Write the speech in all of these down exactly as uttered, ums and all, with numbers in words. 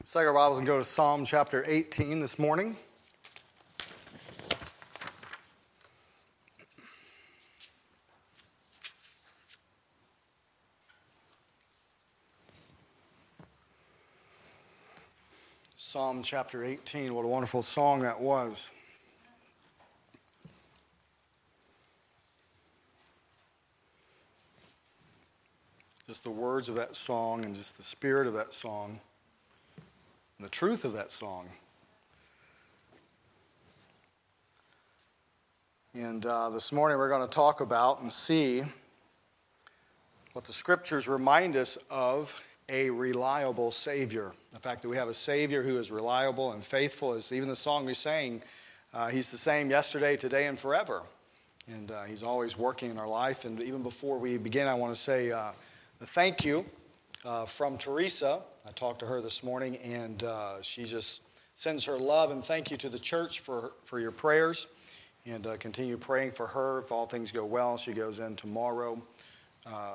Let's take our Bibles and go to Psalm chapter eighteen this morning. Psalm chapter eighteen, what a wonderful song that was. Just the words of that song and just the spirit of that song. The truth of that song. And uh, this morning we're going to talk about and see what the scriptures remind us of a reliable Savior. The fact that we have a Savior who is reliable and faithful, as even the song we sang, uh, He's the same yesterday, today, and forever. And uh, He's always working in our life. And even before we begin, I want to say uh, a thank you uh, from Teresa. I talked to her this morning, and uh, she just sends her love and thank you to the church for, for your prayers, and uh, continue praying for her. If all things go well, she goes in tomorrow uh,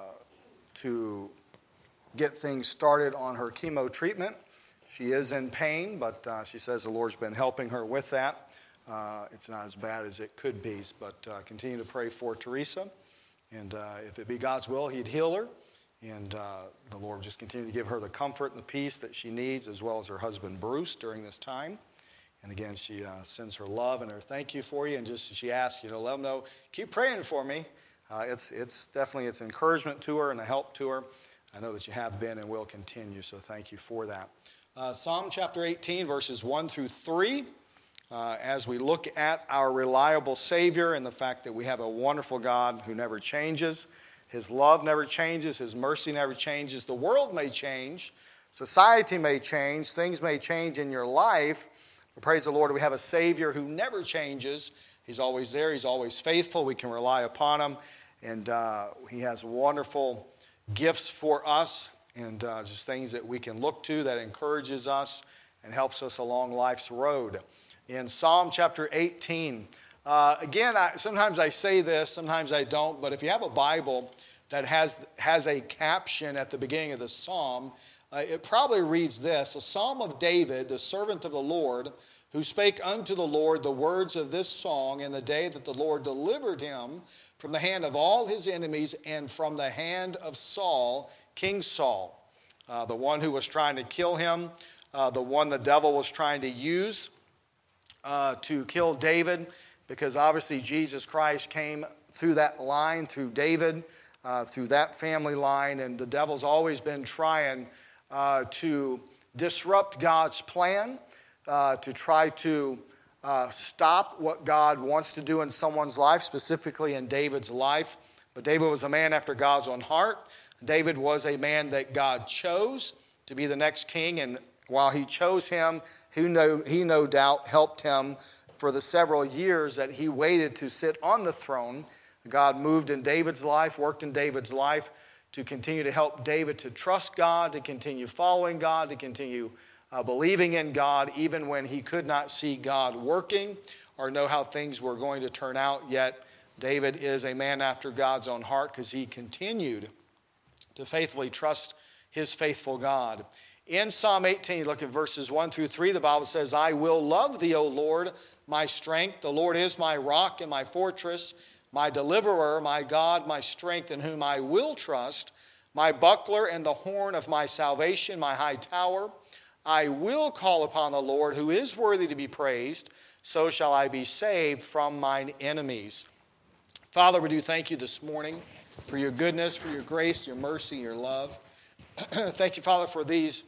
to get things started on her chemo treatment. She is in pain, but uh, she says the Lord's been helping her with that. Uh, it's not as bad as it could be, but uh, continue to pray for Teresa, and uh, if it be God's will, He'd heal her. And uh, the Lord just continue to give her the comfort and the peace that she needs, as well as her husband Bruce during this time. And again, she uh, sends her love and her thank you for you. And just as she asks you to let them know, keep praying for me. Uh, it's it's definitely it's encouragement to her and a help to her. I know that you have been and will continue, so thank you for that. Uh, Psalm chapter eighteen, verses one through three. Uh, as we look at our reliable Savior and the fact that we have a wonderful God who never changes. His love never changes. His mercy never changes. The world may change. Society may change. Things may change in your life. But praise the Lord, we have a Savior who never changes. He's always there. He's always faithful. We can rely upon Him. And uh, He has wonderful gifts for us and uh, just things that we can look to that encourages us and helps us along life's road. In Psalm chapter eighteen, Uh, again, I, sometimes I say this, sometimes I don't, but if you have a Bible that has, has a caption at the beginning of the psalm, uh, it probably reads this: a psalm of David, the servant of the Lord, who spake unto the Lord the words of this song in the day that the Lord delivered him from the hand of all his enemies and from the hand of Saul, King Saul, uh, the one who was trying to kill him, uh, the one the devil was trying to use uh, to kill David. Because obviously Jesus Christ came through that line, through David, uh, through that family line, and the devil's always been trying uh, to disrupt God's plan, uh, to try to uh, stop what God wants to do in someone's life, specifically in David's life. But David was a man after God's own heart. David was a man that God chose to be the next king, and while He chose him, he no, he no doubt helped him for the several years that he waited to sit on the throne. God moved in David's life, worked in David's life to continue to help David to trust God, to continue following God, to continue uh, believing in God, even when he could not see God working or know how things were going to turn out. Yet David is a man after God's own heart because he continued to faithfully trust his faithful God. In Psalm eighteen, look at verses one through three, the Bible says, I will love thee, O Lord, my strength. The Lord is my rock and my fortress, my deliverer, my God, my strength, in whom I will trust, my buckler and the horn of my salvation, my high tower. I will call upon the Lord, who is worthy to be praised. So shall I be saved from mine enemies. Father, we do thank you this morning for your goodness, for your grace, your mercy, your love. Thank you, Father, for these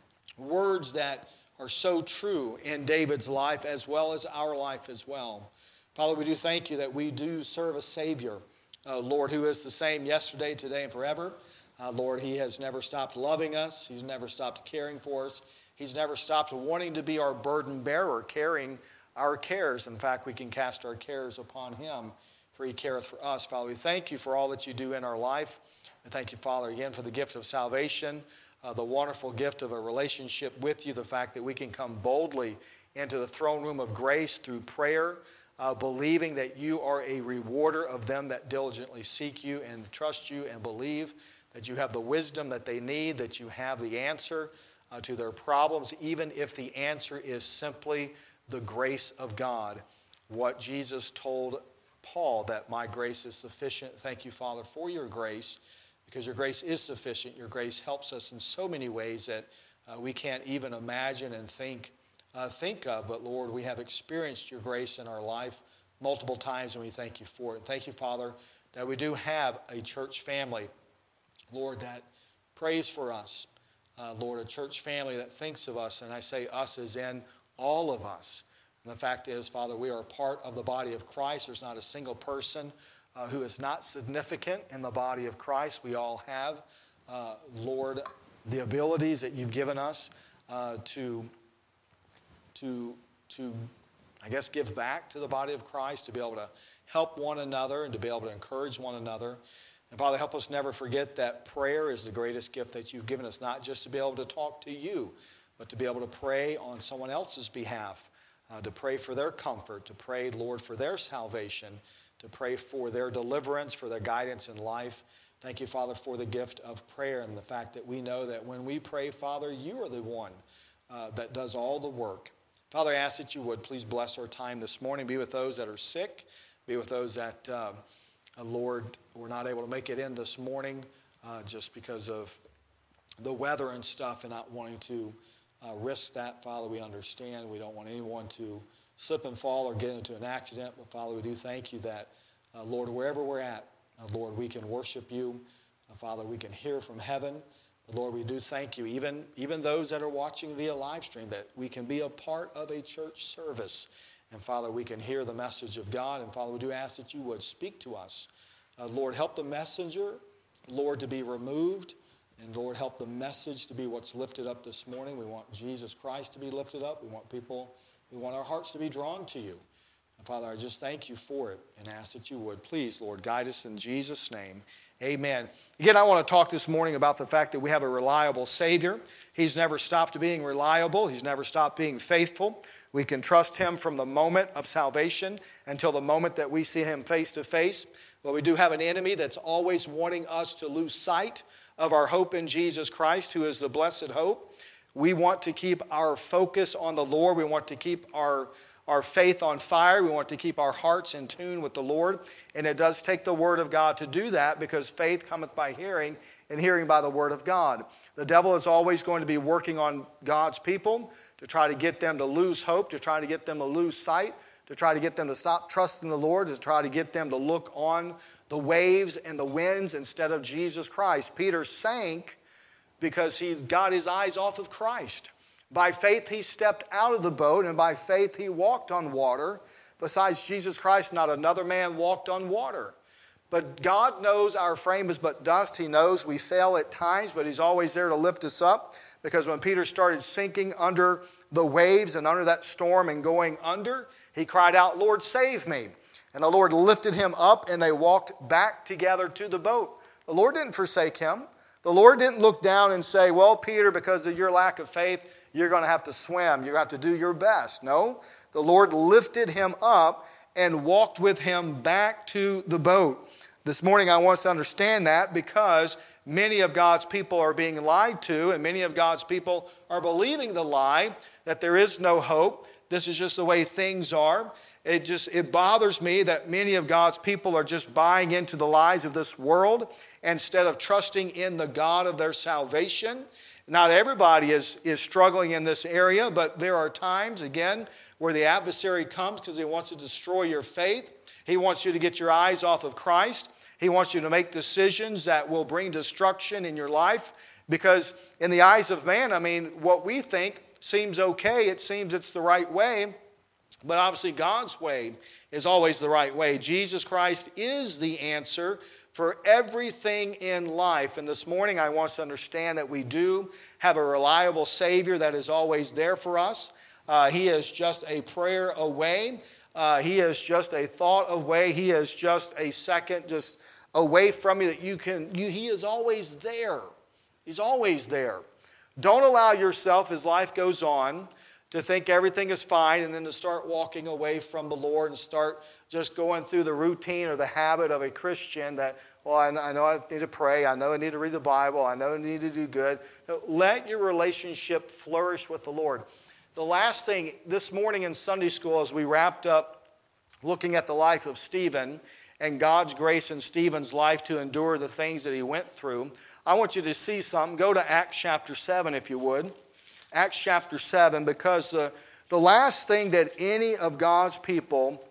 words that are so true in David's life as well as our life as well. Father, we do thank you that we do serve a Savior, uh, Lord, who is the same yesterday, today, and forever. Uh, Lord, He has never stopped loving us. He's never stopped caring for us. He's never stopped wanting to be our burden bearer, carrying our cares. In fact, we can cast our cares upon Him, for He careth for us. Father, we thank you for all that you do in our life. And thank you, Father, again for the gift of salvation, uh, the wonderful gift of a relationship with you, the fact that we can come boldly into the throne room of grace through prayer, uh, believing that you are a rewarder of them that diligently seek you and trust you and believe that you have the wisdom that they need, that you have the answer uh, to their problems, even if the answer is simply the grace of God. What Jesus told Paul, that my grace is sufficient. Thank you, Father, for your grace, because your grace is sufficient. Your grace helps us in so many ways that uh, we can't even imagine and think uh, think of. But Lord, we have experienced your grace in our life multiple times, and we thank you for it. Thank you, Father, that we do have a church family, Lord, that prays for us. Uh, Lord, a church family that thinks of us, and I say us as in all of us. And the fact is, Father, we are a part of the body of Christ. There's not a single person uh, who is not significant in the body of Christ. We all have, uh, Lord, the abilities that you've given us uh, to, to, to, I guess, give back to the body of Christ, to be able to help one another and to be able to encourage one another. And Father, help us never forget that prayer is the greatest gift that you've given us, not just to be able to talk to you, but to be able to pray on someone else's behalf. Uh, to pray for their comfort, to pray, Lord, for their salvation, to pray for their deliverance, for their guidance in life. Thank you, Father, for the gift of prayer and the fact that we know that when we pray, Father, you are the one uh, that does all the work. Father, I ask that you would please bless our time this morning. Be with those that are sick. Be with those that, uh, uh, Lord, were not able to make it in this morning uh, just because of the weather and stuff and not wanting to Uh, risk that. Father, we understand. We don't want anyone to slip and fall or get into an accident. But Father, we do thank you that, uh, Lord, wherever we're at, uh, Lord, we can worship you. Uh, Father, we can hear from heaven. But Lord, we do thank you, even, even those that are watching via live stream, that we can be a part of a church service. And Father, we can hear the message of God. And Father, we do ask that you would speak to us. Uh, Lord, help the messenger, Lord, to be removed. And Lord, help the message to be what's lifted up this morning. We want Jesus Christ to be lifted up. We want people, we want our hearts to be drawn to you. And Father, I just thank you for it and ask that you would. Please, Lord, guide us in Jesus' name. Amen. Again, I want to talk this morning about the fact that we have a reliable Savior. He's never stopped being reliable. He's never stopped being faithful. We can trust him from the moment of salvation until the moment that we see him face to face. But we do have an enemy that's always wanting us to lose sight of our hope in Jesus Christ, who is the blessed hope. We want to keep our focus on the Lord. We want to keep our, our faith on fire. We want to keep our hearts in tune with the Lord. And it does take the Word of God to do that, because faith cometh by hearing, and hearing by the Word of God. The devil is always going to be working on God's people to try to get them to lose hope, to try to get them to lose sight, to try to get them to stop trusting the Lord, to try to get them to look on the waves and the winds instead of Jesus Christ. Peter sank because he got his eyes off of Christ. By faith he stepped out of the boat, and by faith he walked on water. Besides Jesus Christ, not another man walked on water. But God knows our frame is but dust. He knows we fail at times, but he's always there to lift us up. Because when Peter started sinking under the waves and under that storm and going under, he cried out, "Lord, save me." And the Lord lifted him up, and they walked back together to the boat. The Lord didn't forsake him. The Lord didn't look down and say, "Well, Peter, because of your lack of faith, you're going to have to swim. You're going to have to do your best." No, the Lord lifted him up and walked with him back to the boat. This morning I want us to understand that, because many of God's people are being lied to, and many of God's people are believing the lie that there is no hope. This is just the way things are. It just, it bothers me that many of God's people are just buying into the lies of this world instead of trusting in the God of their salvation. Not everybody is, is struggling in this area, but there are times, again, where the adversary comes because he wants to destroy your faith. He wants you to get your eyes off of Christ. He wants you to make decisions that will bring destruction in your life, because in the eyes of man, I mean, what we think seems okay. It seems it's the right way. But obviously God's way is always the right way. Jesus Christ is the answer for everything in life. And this morning I want us to understand that we do have a reliable Savior that is always there for us. Uh, he is just a prayer away. Uh, he is just a thought away. He is just a second just away from you that you can, you, he is always there. He's always there. Don't allow yourself, as life goes on, to think everything is fine and then to start walking away from the Lord and start just going through the routine or the habit of a Christian that well, I, I know I need to pray. I know I need to read the Bible. I know I need to do good. No, let your relationship flourish with the Lord. The last thing, this morning in Sunday school, as we wrapped up looking at the life of Stephen and God's grace in Stephen's life to endure the things that he went through, I want you to see something. Go to Acts chapter seven, if you would. Acts chapter seven, because the, the last thing that any of God's people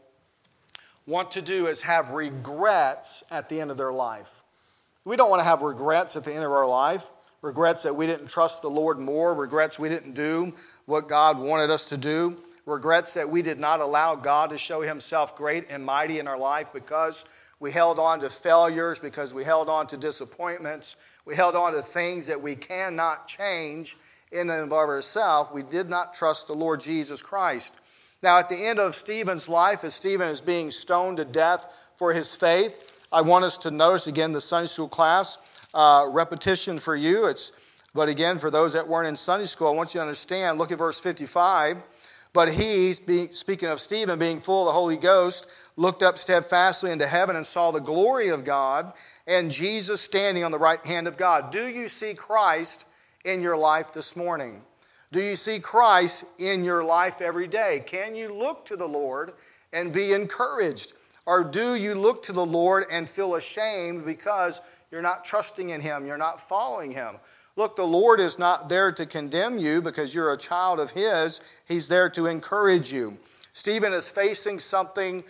want to do is have regrets at the end of their life. We don't want to have regrets at the end of our life. Regrets that we didn't trust the Lord more. Regrets we didn't do what God wanted us to do. Regrets that we did not allow God to show himself great and mighty in our life because we held on to failures, because we held on to disappointments. We held on to things that we cannot change in and of ourselves. We did not trust the Lord Jesus Christ. Now, at the end of Stephen's life, as Stephen is being stoned to death for his faith, I want us to notice again the Sunday school class uh, repetition for you. It's, but again, for those that weren't in Sunday school, I want you to understand. Look at verse fifty-five. But he, speaking of Stephen, being full of the Holy Ghost, looked up steadfastly into heaven and saw the glory of God and Jesus standing on the right hand of God. Do you see Christ in your life this morning? Do you see Christ in your life every day? Can you look to the Lord and be encouraged? Or do you look to the Lord and feel ashamed because you're not trusting in him, you're not following him? Look, the Lord is not there to condemn you because you're a child of his. He's there to encourage you. Stephen is facing something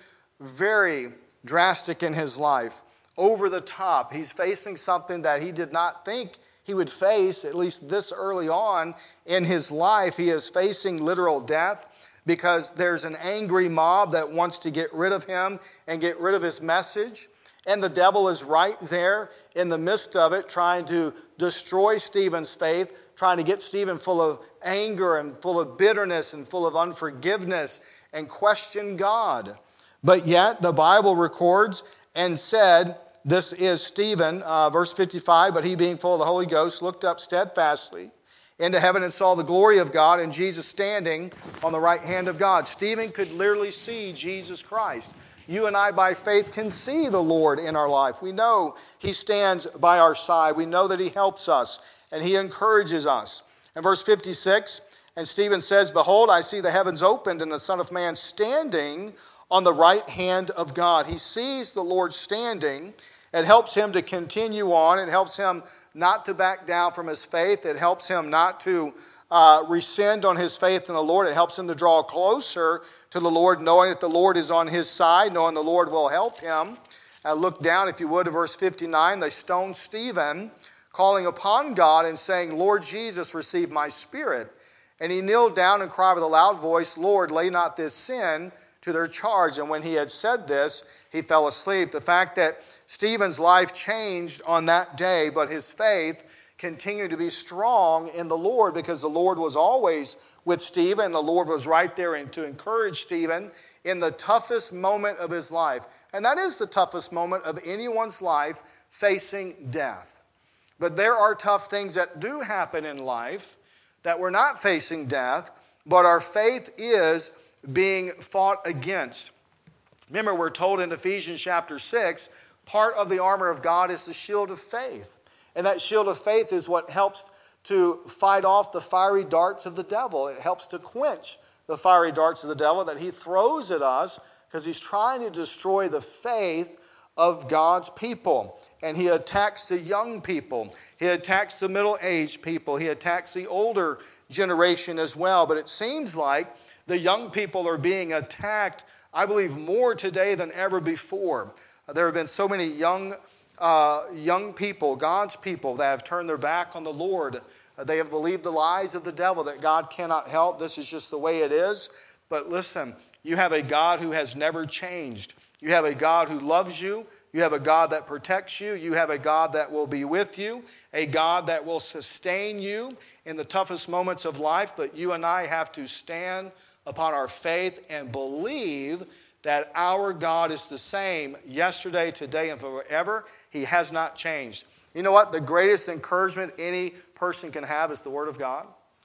very drastic in his life, over the top. He's facing something that he did not think he would face, at least this early on in his life. He is facing literal death because there's an angry mob that wants to get rid of him and get rid of his message. And the devil is right there in the midst of it, trying to destroy Stephen's faith, trying to get Stephen full of anger and full of bitterness and full of unforgiveness and question God. But yet the Bible records and said, this is Stephen, uh, verse fifty-five, but he being full of the Holy Ghost looked up steadfastly into heaven and saw the glory of God and Jesus standing on the right hand of God. Stephen could literally see Jesus Christ. You and I, by faith, can see the Lord in our life. We know he stands by our side. We know that he helps us and he encourages us. In verse fifty-six, and Stephen says, behold, I see the heavens opened and the Son of Man standing on the right hand of God. He sees the Lord standing. It helps him to continue on. It helps him not to back down from his faith. It helps him not to uh, rescind on his faith in the Lord. It helps him to draw closer to the Lord, knowing that the Lord is on his side, knowing the Lord will help him. Uh, look down, if you would, to verse fifty-nine. They stoned Stephen, calling upon God and saying, Lord Jesus, receive my spirit. And he kneeled down and cried with a loud voice, Lord, lay not this sin to their charge. And when he had said this, he fell asleep. The fact that Stephen's life changed on that day, but his faith continued to be strong in the Lord because the Lord was always with Stephen. The Lord was right there to encourage Stephen in the toughest moment of his life. And that is the toughest moment of anyone's life, facing death. But there are tough things that do happen in life that we're not facing death, but our faith is being fought against. Remember, we're told in Ephesians chapter six, part of the armor of God is the shield of faith. And that shield of faith is what helps to fight off the fiery darts of the devil. It helps to quench the fiery darts of the devil that he throws at us because he's trying to destroy the faith of God's people. And he attacks the young people. He attacks the middle-aged people. He attacks the older generation as well. But it seems like the young people are being attacked, I believe, more today than ever before. There have been so many young uh, young people, God's people, that have turned their back on the Lord. They have believed the lies of the devil that God cannot help. This is just the way it is. But listen, you have a God who has never changed. You have a God who loves you. You have a God that protects you. You have a God that will be with you, a God that will sustain you in the toughest moments of life. But you and I have to stand upon our faith and believe that our God is the same yesterday, today, and forever. He has not changed. You know what? The greatest encouragement any person can have is the Word of God.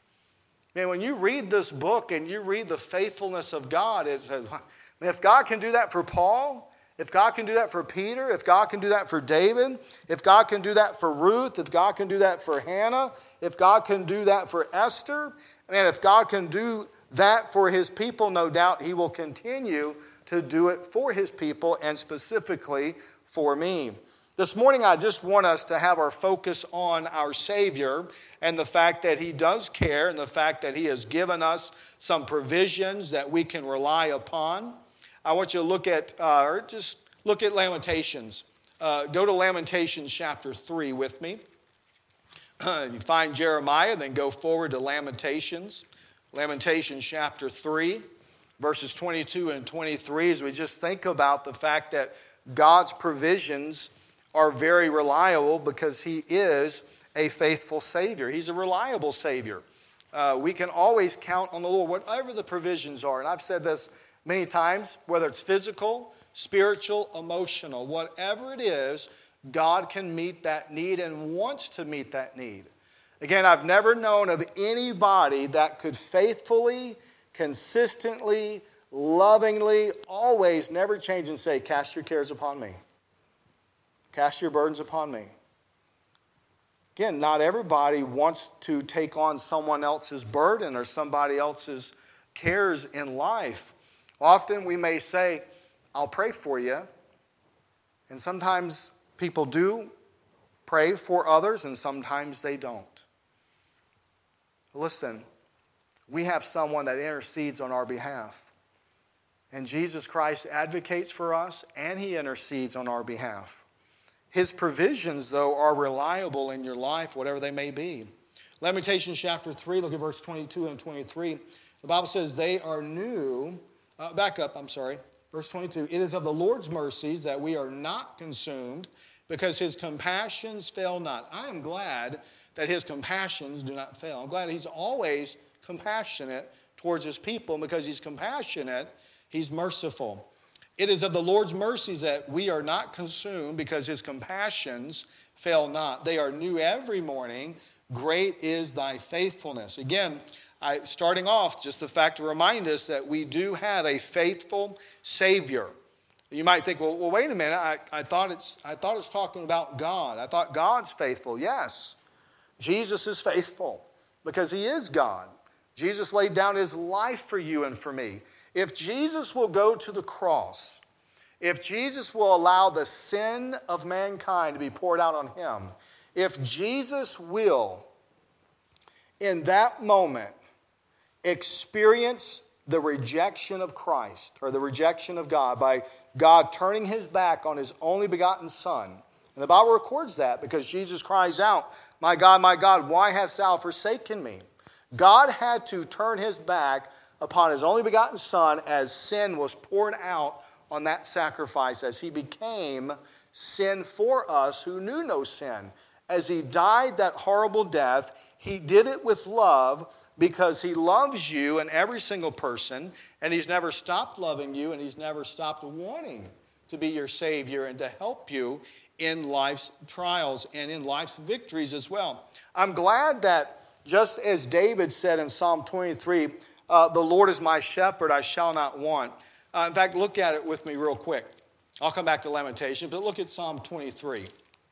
Man, when you read this book and you read the faithfulness of God, it says, if God can do that for Paul, If God can do that for Peter, if God can do that for David, if God can do that for Ruth, if God can do that for Hannah, if God can do that for Esther, and if God can do that for his people, no doubt he will continue to do it for his people and specifically for me. This morning I just want us to have our focus on our Savior and the fact that he does care and the fact that he has given us some provisions that we can rely upon. I want you to look at, uh, or just look at Lamentations. Uh, go to Lamentations chapter three with me. You find Jeremiah, then go forward to Lamentations. Lamentations chapter three, verses twenty-two and twenty-three, as we just think about the fact that God's provisions are very reliable because he is a faithful Savior. He's a reliable Savior. Uh, we can always count on the Lord, whatever the provisions are. And I've said this many times, whether it's physical, spiritual, emotional, whatever it is, God can meet that need and wants to meet that need. Again, I've never known of anybody that could faithfully, consistently, lovingly, always, never change and say, cast your cares upon me. Cast your burdens upon me. Again, not everybody wants to take on someone else's burden or somebody else's cares in life. Often we may say, I'll pray for you. And sometimes people do pray for others and sometimes they don't. Listen, we have someone that intercedes on our behalf. And Jesus Christ advocates for us and he intercedes on our behalf. His provisions, though, are reliable in your life, whatever they may be. Lamentations chapter three, look at verse twenty-two and twenty-three. The Bible says, they are new. Uh, back up, I'm sorry. Verse twenty-two. It is of the Lord's mercies that we are not consumed, because his compassions fail not. I am glad that his compassions do not fail. I'm glad he's always compassionate towards his people, and because he's compassionate, he's merciful. It is of the Lord's mercies that we are not consumed, because his compassions fail not. They are new every morning. Great is thy faithfulness. Again, I, starting off, just the fact to remind us that we do have a faithful Savior. You might think, well, well wait a minute. I, I, thought it's, I thought it's talking about God. I thought God's faithful. Yes, Jesus is faithful because he is God. Jesus laid down his life for you and for me. If Jesus will go to the cross, if Jesus will allow the sin of mankind to be poured out on him, if Jesus will, in that moment, experience the rejection of Christ or the rejection of God by God turning his back on his only begotten Son. And the Bible records that because Jesus cries out, my God, my God, why hast thou forsaken me? God had to turn his back upon his only begotten Son as sin was poured out on that sacrifice, as he became sin for us who knew no sin. As he died that horrible death, he did it with love because he loves you and every single person, and he's never stopped loving you, and he's never stopped wanting to be your Savior and to help you in life's trials and in life's victories as well. I'm glad that just as David said in Psalm twenty-three, uh, the Lord is my shepherd, I shall not want. Uh, in fact, look at it with me real quick. I'll come back to Lamentations, but look at Psalm twenty-three.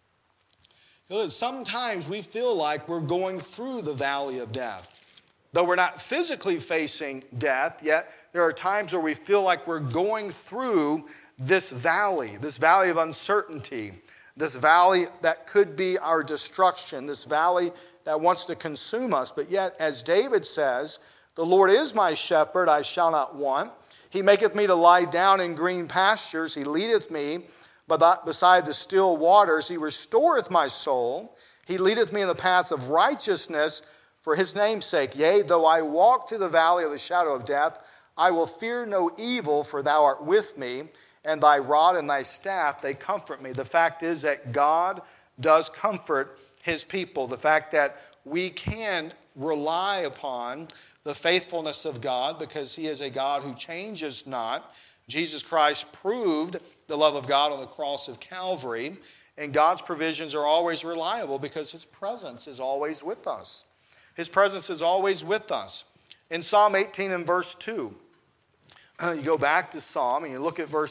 Sometimes we feel like we're going through the valley of death. Though we're not physically facing death, yet there are times where we feel like we're going through this valley, this valley of uncertainty, this valley that could be our destruction, this valley that wants to consume us. But yet, as David says, the Lord is my shepherd, I shall not want. He maketh me to lie down in green pastures. He leadeth me beside the still waters. He restoreth my soul. He leadeth me in the paths of righteousness for his name's sake. Yea, though I walk through the valley of the shadow of death, I will fear no evil, for thou art with me, and thy rod and thy staff, they comfort me. The fact is that God does comfort his people. The fact that we can rely upon the faithfulness of God because he is a God who changes not. Jesus Christ proved the love of God on the cross of Calvary, and God's provisions are always reliable because his presence is always with us. His presence is always with us. In Psalm eighteen and verse two, you go back to Psalm and you look at verse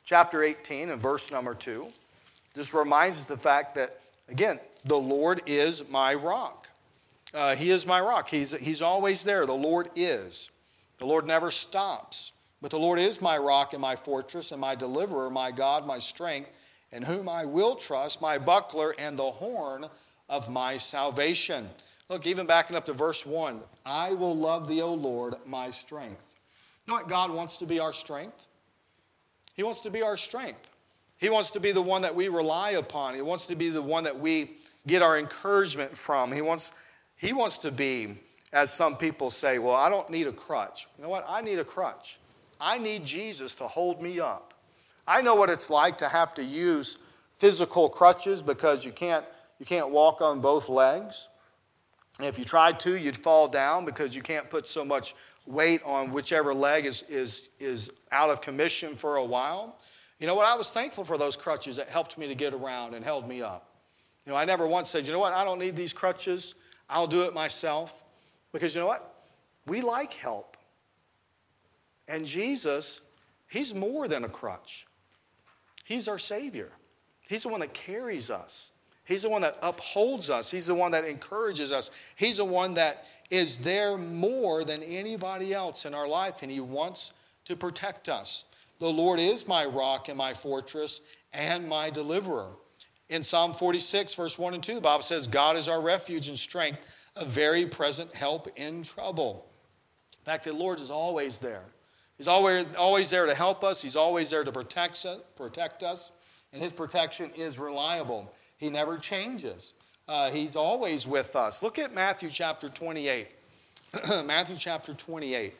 chapter eighteen and verse number two just reminds us the fact that, again, the Lord is my rock. Uh, he is my rock. He's, he's always there. The Lord is. The Lord never stops. But the Lord is my rock and my fortress and my deliverer, my God, my strength, in whom I will trust, my buckler and the horn of my salvation. Look, even backing up to verse one, I will love thee, O Lord, my strength. You know what? God wants to be our strength. He wants to be our strength. He wants to be the one that we rely upon. He wants to be the one that we get our encouragement from. He wants, he wants to be, as some people say, well, I don't need a crutch. You know what? I need a crutch. I need Jesus to hold me up. I know what it's like to have to use physical crutches because you can't, you can't walk on both legs. And if you tried to, you'd fall down because you can't put so much weight on whichever leg is, is, is out of commission for a while. You know what? I was thankful for those crutches that helped me to get around and held me up. You know, I never once said, you know what? I don't need these crutches. I'll do it myself. Because you know what? We like help. And Jesus, he's more than a crutch. He's our Savior. He's the one that carries us. He's the one that upholds us. He's the one that encourages us. He's the one that is there more than anybody else in our life, and he wants to protect us. The Lord is my rock and my fortress and my deliverer. In Psalm forty-six, verse one and two, the Bible says, God is our refuge and strength, a very present help in trouble. In fact, the Lord is always there. He's always, always there to help us. He's always there to protect us, protect us. And his protection is reliable. He never changes. Uh, he's always with us. Look at Matthew chapter twenty-eight. Matthew chapter twenty-eight.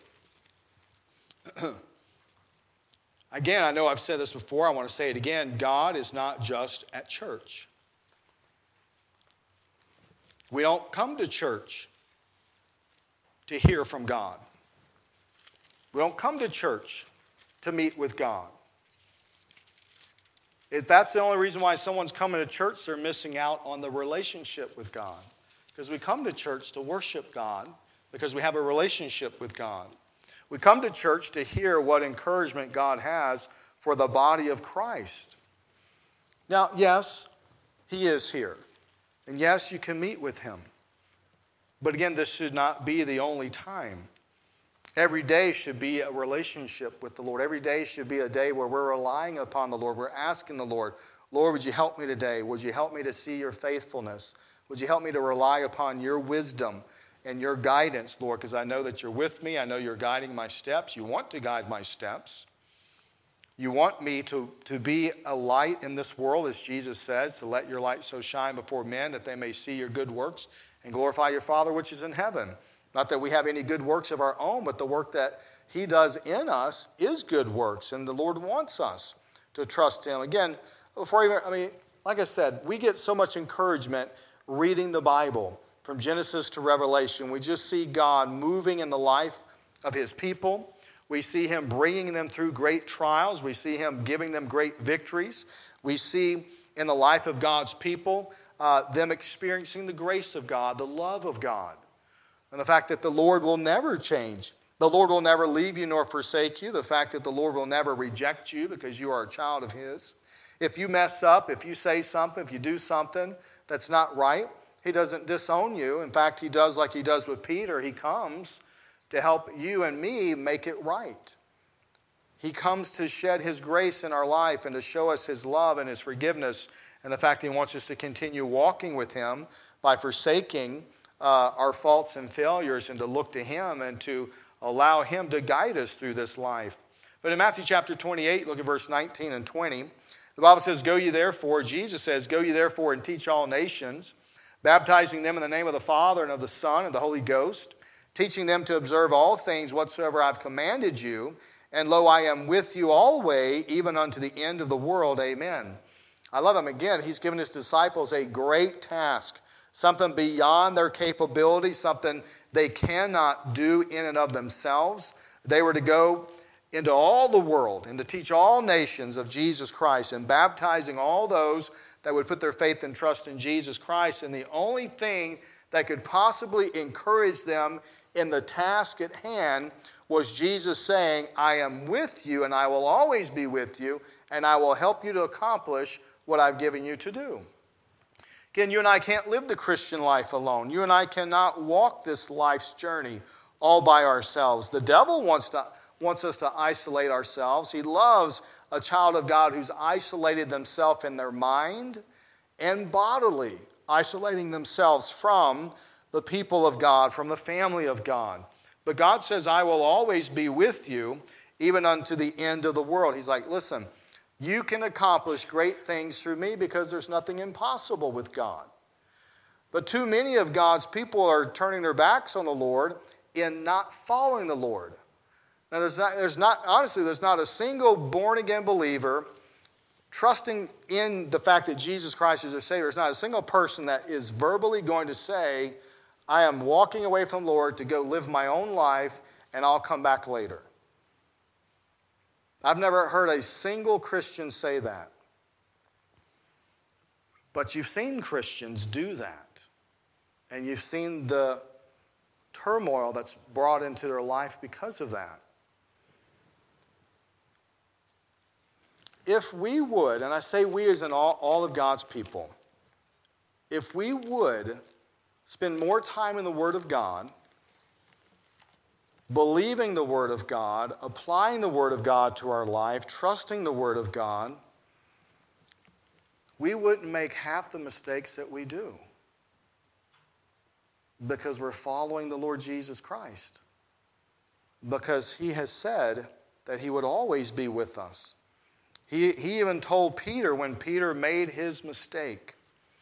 Again, I know I've said this before. I want to say it again. God is not just at church. We don't come to church to hear from God. We don't come to church to meet with God. If that's the only reason why someone's coming to church, they're missing out on the relationship with God. Because we come to church to worship God because we have a relationship with God. We come to church to hear what encouragement God has for the body of Christ. Now, yes, he is here. And yes, you can meet with him. But again, this should not be the only time. Every day should be a relationship with the Lord. Every day should be a day where we're relying upon the Lord. We're asking the Lord, Lord, would you help me today? Would you help me to see your faithfulness? Would you help me to rely upon your wisdom and your guidance, Lord? Because I know that you're with me. I know you're guiding my steps. You want to guide my steps. You want me to, to be a light in this world, as Jesus says, to let your light so shine before men that they may see your good works and glorify your Father which is in heaven. Not that we have any good works of our own, but the work that he does in us is good works, and the Lord wants us to trust him. Again, before even, I mean, like I said, we get so much encouragement reading the Bible from Genesis to Revelation. We just see God moving in the life of his people. We see him bringing them through great trials. We see him giving them great victories. We see in the life of God's people uh, them experiencing the grace of God, the love of God. And the fact that the Lord will never change. The Lord will never leave you nor forsake you. The fact that the Lord will never reject you because you are a child of his. If you mess up, if you say something, if you do something that's not right, he doesn't disown you. In fact, he does like he does with Peter. He comes to help you and me make it right. He comes to shed his grace in our life and to show us his love and his forgiveness. And the fact he wants us to continue walking with him by forsaking Uh, our faults and failures and to look to him and to allow him to guide us through this life. But in Matthew chapter twenty-eight, look at verse nineteen and twenty. The Bible says, Go ye therefore, Jesus says, Go ye therefore and teach all nations, baptizing them in the name of the Father and of the Son and the Holy Ghost, teaching them to observe all things whatsoever I have commanded you. And lo, I am with you always, even unto the end of the world. Amen. I love him. Again, he's given his disciples a great task. Something beyond their capability, something they cannot do in and of themselves. They were to go into all the world and to teach all nations of Jesus Christ and baptizing all those that would put their faith and trust in Jesus Christ. And the only thing that could possibly encourage them in the task at hand was Jesus saying, I am with you and I will always be with you and I will help you to accomplish what I've given you to do. Again, you and I can't live the Christian life alone. You and I cannot walk this life's journey all by ourselves. The devil wants to wants us to isolate ourselves. He loves a child of God who's isolated themselves in their mind and bodily, isolating themselves from the people of God, from the family of God. But God says, I will always be with you, even unto the end of the world. He's like, listen, you can accomplish great things through me because there's nothing impossible with God. But too many of God's people are turning their backs on the Lord in not following the Lord. Now, there's not, there's not, honestly, there's not a single born-again believer trusting in the fact that Jesus Christ is their Savior. There's not a single person that is verbally going to say, I am walking away from the Lord to go live my own life and I'll come back later. I've never heard a single Christian say that. But you've seen Christians do that. And you've seen the turmoil that's brought into their life because of that. If we would, and I say we as in all, all of God's people, if we would spend more time in the Word of God, believing the Word of God, applying the Word of God to our life, trusting the Word of God, we wouldn't make half the mistakes that we do because we're following the Lord Jesus Christ. Because He has said that He would always be with us. He, he even told Peter when Peter made his mistake,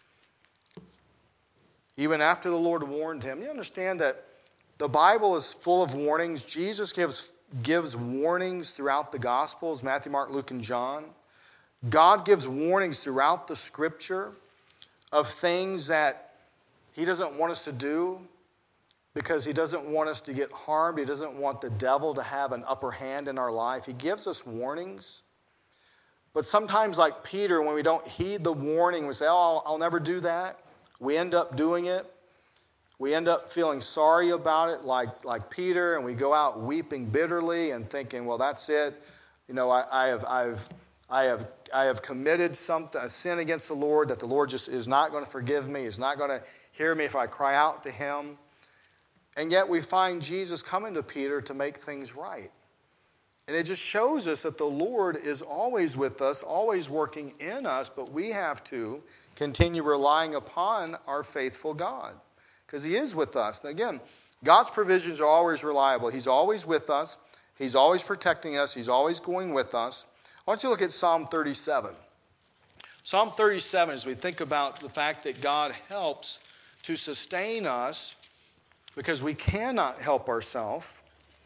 even after the Lord warned him. You understand that the Bible is full of warnings. Jesus gives, gives warnings throughout the Gospels, Matthew, Mark, Luke, and John. God gives warnings throughout the Scripture of things that He doesn't want us to do because He doesn't want us to get harmed. He doesn't want the devil to have an upper hand in our life. He gives us warnings. But sometimes, like Peter, when we don't heed the warning, we say, oh, I'll, I'll never do that. We end up doing it. We end up feeling sorry about it like, like Peter, and we go out weeping bitterly and thinking, well, that's it. You know, I, I have I've I have I have committed something, a sin against the Lord that the Lord just is not going to forgive me, is not going to hear me if I cry out to Him. And yet we find Jesus coming to Peter to make things right. And it just shows us that the Lord is always with us, always working in us, but we have to continue relying upon our faithful God because He is with us. And again, God's provisions are always reliable. He's always with us. He's always protecting us. He's always going with us. I want you to look at Psalm thirty-seven. Psalm thirty-seven, as we think about the fact that God helps to sustain us because we cannot help ourselves.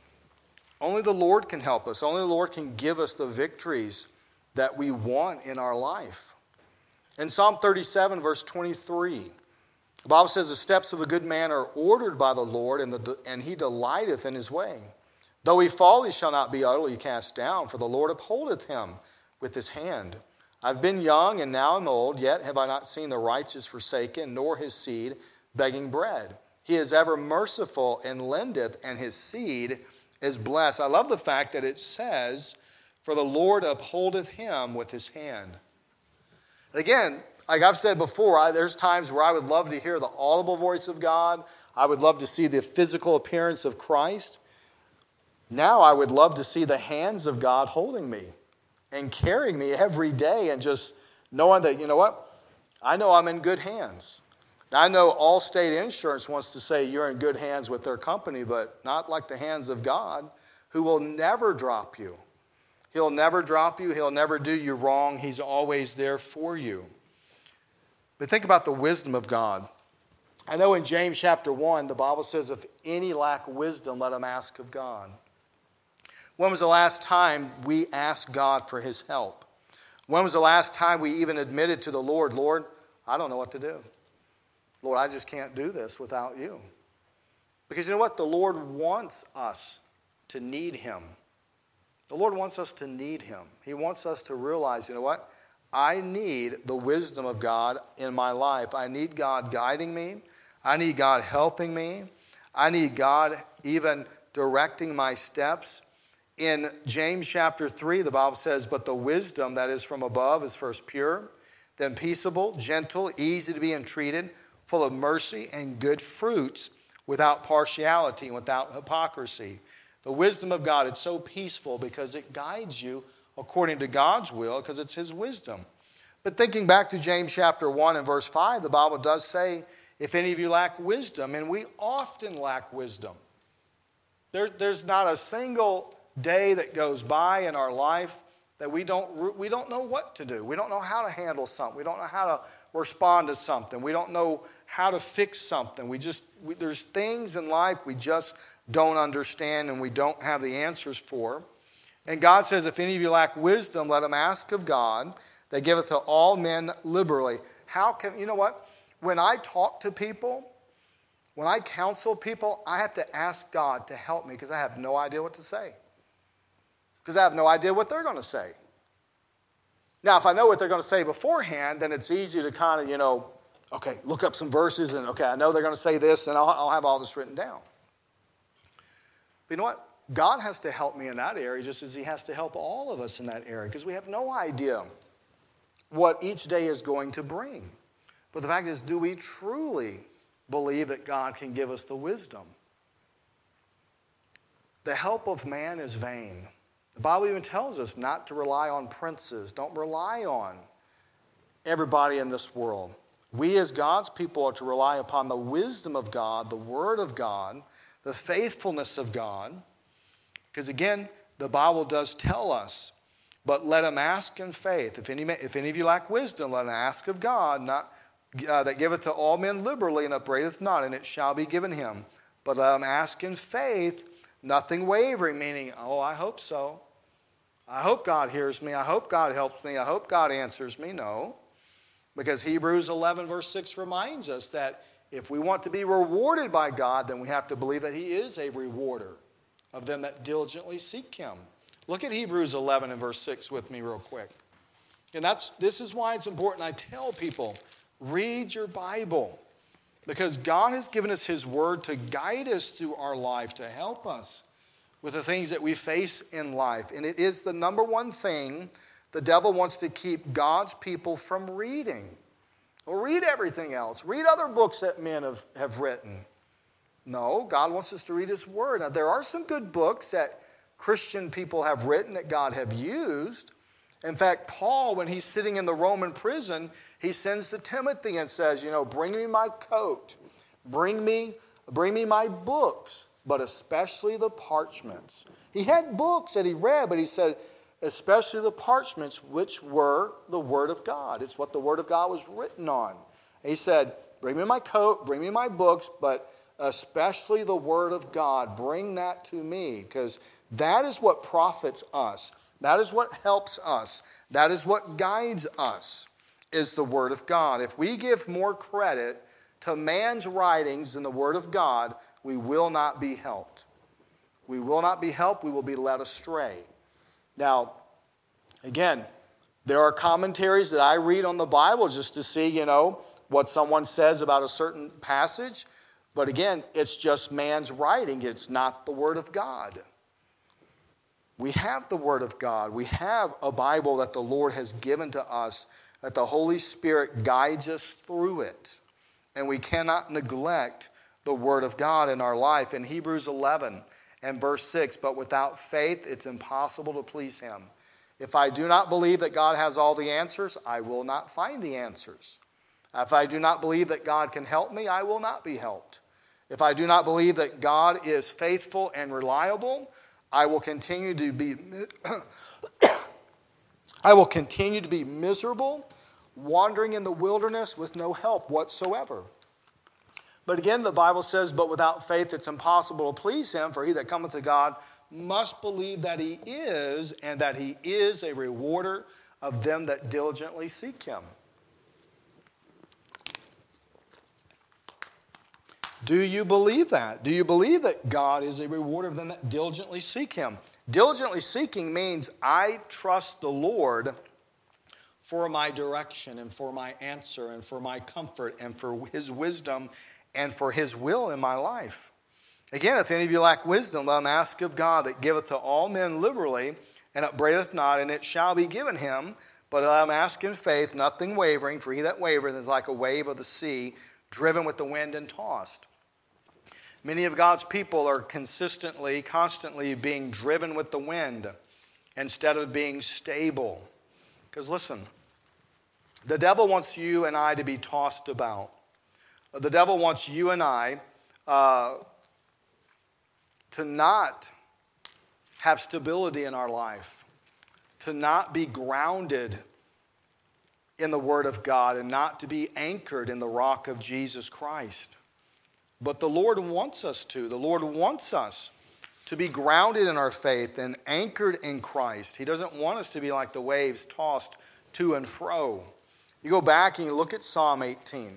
Only the Lord can help us. Only the Lord can give us the victories that we want in our life. In Psalm thirty-seven, verse twenty-three, the Bible says, the steps of a good man are ordered by the Lord, and, the, and he delighteth in his way. Though he fall, he shall not be utterly cast down, for the Lord upholdeth him with his hand. I've been young, and now am old, yet have I not seen the righteous forsaken, nor his seed begging bread. He is ever merciful and lendeth, and his seed is blessed. I love the fact that it says, for the Lord upholdeth him with his hand. Again, like I've said before, I, there's times where I would love to hear the audible voice of God. I would love to see the physical appearance of Christ. Now I would love to see the hands of God holding me and carrying me every day and just knowing that, you know what, I know I'm in good hands. I know Allstate Insurance wants to say you're in good hands with their company, but not like the hands of God, who will never drop you. He'll never drop you. He'll never do you wrong. He's always there for you. But think about the wisdom of God. I know in James chapter one, the Bible says, if any lack wisdom, let him ask of God. When was the last time we asked God for His help? When was the last time we even admitted to the Lord, Lord, I don't know what to do. Lord, I just can't do this without you. Because you know what? The Lord wants us to need Him. The Lord wants us to need Him. He wants us to realize, you know what? I need the wisdom of God in my life. I need God guiding me. I need God helping me. I need God even directing my steps. In James chapter three, the Bible says, but the wisdom that is from above is first pure, then peaceable, gentle, easy to be entreated, full of mercy and good fruits, without partiality and without hypocrisy. The wisdom of God, it's so peaceful because it guides you according to God's will, because it's his wisdom. But thinking back to James chapter one and verse five, the Bible does say, if any of you lack wisdom, and we often lack wisdom. There, there's not a single day that goes by in our life that we don't, we don't know what to do. We don't know how to handle something. We don't know how to respond to something. We don't know how to fix something. We just, we, there's things in life we just don't understand and we don't have the answers for. And God says, if any of you lack wisdom, let him ask of God, that giveth to all men liberally. How can, you know what? When I talk to people, when I counsel people, I have to ask God to help me because I have no idea what to say. Because I have no idea what they're going to say. Now, if I know what they're going to say beforehand, then it's easy to kind of, you know, okay, look up some verses and, okay, I know they're going to say this and I'll, I'll have all this written down. But you know what? God has to help me in that area just as he has to help all of us in that area because we have no idea what each day is going to bring. But the fact is, do we truly believe that God can give us the wisdom? The help of man is vain. The Bible even tells us not to rely on princes. Don't rely on everybody in this world. We as God's people are to rely upon the wisdom of God, the word of God, the faithfulness of God. Because again, the Bible does tell us, but let him ask in faith. If any, if any of you lack wisdom, let him ask of God, not, uh, that giveth to all men liberally and upbraideth not, and it shall be given him. But let him ask in faith, nothing wavering, meaning, oh, I hope so. I hope God hears me. I hope God helps me. I hope God answers me. No. Because Hebrews eleven verse six reminds us that if we want to be rewarded by God, then we have to believe that he is a rewarder of them that diligently seek him. Look at Hebrews eleven and verse six with me real quick. And that's this is why it's important. I tell people, read your Bible. Because God has given us his word to guide us through our life, to help us with the things that we face in life. And it is the number one thing the devil wants to keep God's people from reading. Well, read everything else. Read other books that men have, have written. No, God wants us to read his word. Now, there are some good books that Christian people have written that God have used. In fact, Paul, when he's sitting in the Roman prison, he sends to Timothy and says, you know, bring me my coat. Bring me, bring me my books, but especially the parchments. He had books that he read, but he said, especially the parchments, which were the Word of God. It's what the Word of God was written on. And he said, bring me my coat, bring me my books, but especially the Word of God. Bring that to me, because that is what profits us. That is what helps us. That is what guides us, is the Word of God. If we give more credit to man's writings than the Word of God, we will not be helped. We will not be helped. We will be led astray. Now, again, there are commentaries that I read on the Bible just to see, you know, what someone says about a certain passage. But again, it's just man's writing. It's not the Word of God. We have the Word of God. We have a Bible that the Lord has given to us, that the Holy Spirit guides us through it. And we cannot neglect the Word of God in our life. In Hebrews eleven and verse six, but without faith it's impossible to please him. If I do not believe that God has all the answers, I will not find the answers. If I do not believe that God can help me, I will not be helped. If I do not believe that God is faithful and reliable, I will continue to be I will continue to be miserable, wandering in the wilderness with no help whatsoever. But again, the Bible says, but without faith it's impossible to please him, for he that cometh to God must believe that he is, and that he is a rewarder of them that diligently seek him. Do you believe that? Do you believe that God is a rewarder of them that diligently seek him? Diligently seeking means I trust the Lord for my direction and for my answer and for my comfort and for his wisdom and for his will in my life. Again, if any of you lack wisdom, let him ask of God that giveth to all men liberally, and upbraideth not, and it shall be given him. But let him ask in faith, nothing wavering, for he that wavereth is like a wave of the sea, driven with the wind and tossed. Many of God's people are consistently, constantly being driven with the wind instead of being stable. Because listen, the devil wants you and I to be tossed about. The devil wants you and I uh, to not have stability in our life, to not be grounded in the Word of God, and not to be anchored in the rock of Jesus Christ. But the Lord wants us to. The Lord wants us to be grounded in our faith and anchored in Christ. He doesn't want us to be like the waves tossed to and fro. You go back and you look at Psalm eighteen.